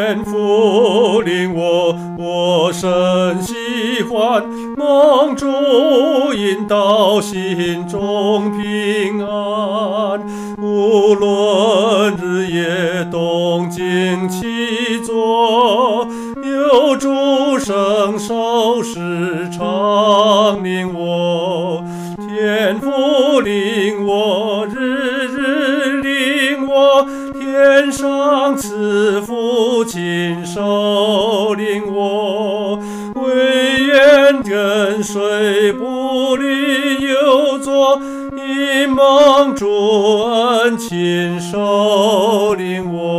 天父令我甚喜欢，蒙主引导，心中平安。无论日夜动静起坐，有主圣手时常领我。天父领我，日日领我，天上赐福亲手领我。唯愿跟随不离有作，因蒙主恩亲手领我。